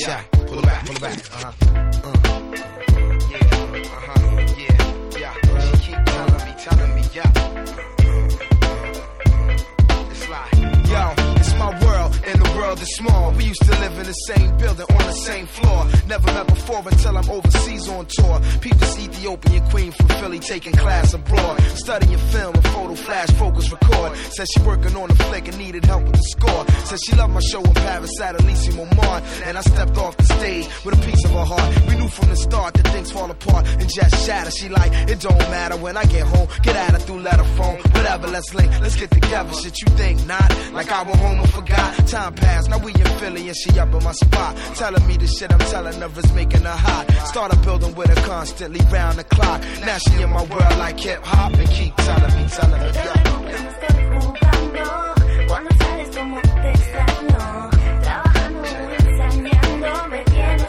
check. Pull it back, pull it back. She keep telling me, it's like, yo, it's my world, and the world is small. We used to live in the same building on the same floor. Never met before until I'm overseas on tour. People's Ethiopian queen from Philly taking class abroad. Studying film and photo flash focus record. Said she working on a flick and needed help with the score. Said she loved my show in Paris at Elysium Mart. And I stepped off the stage with a piece of her heart. We knew from the start that things fall apart and just shatter. She like, it don't matter when I get home. Get at her through letter phone. Whatever, let's link, let's get together. Shit you think not? Like I went home and forgot. Time passed, now we in Philly and she up in my spot. Telling me the shit I'm telling her is making her hot. Started building with her constantly round the clock. Now she in my world like hip hop and keep telling me, Cuando sales como te extraño, trabajando o ensayando, me tienes,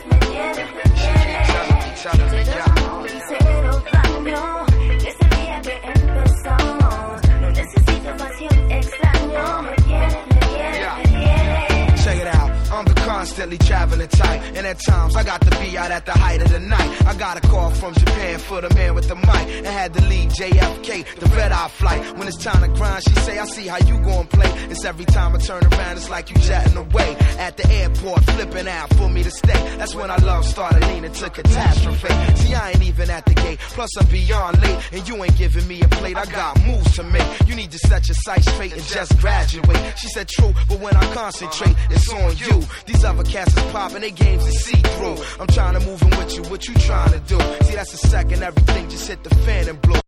te llamo y cero daño, que ese día que empezamos, no necesito pasión, extraño, me tienes. Check it out, I'm the constantly traveling type, and at times I got to be out at the height of the night. I got a call from Japan for the man with the mic, and had to leave JFK, the red-eye flight. When it's time to grind, she say, I see how you gon' play. It's every time I turn around, it's like you jetting away. At the airport, flipping out for me to stay. That's when our love started leaning to catastrophe. See, I ain't even at the gate, plus I'm beyond late, and you ain't giving me a plate. I got moves to make. You need to set your sights straight and just graduate. She said true, but when I concentrate, it's on you. These other cats is popping, they games to see through. I'm trying to move in with you, what you trying to do? See, that's the second everything just hit the fan and blew.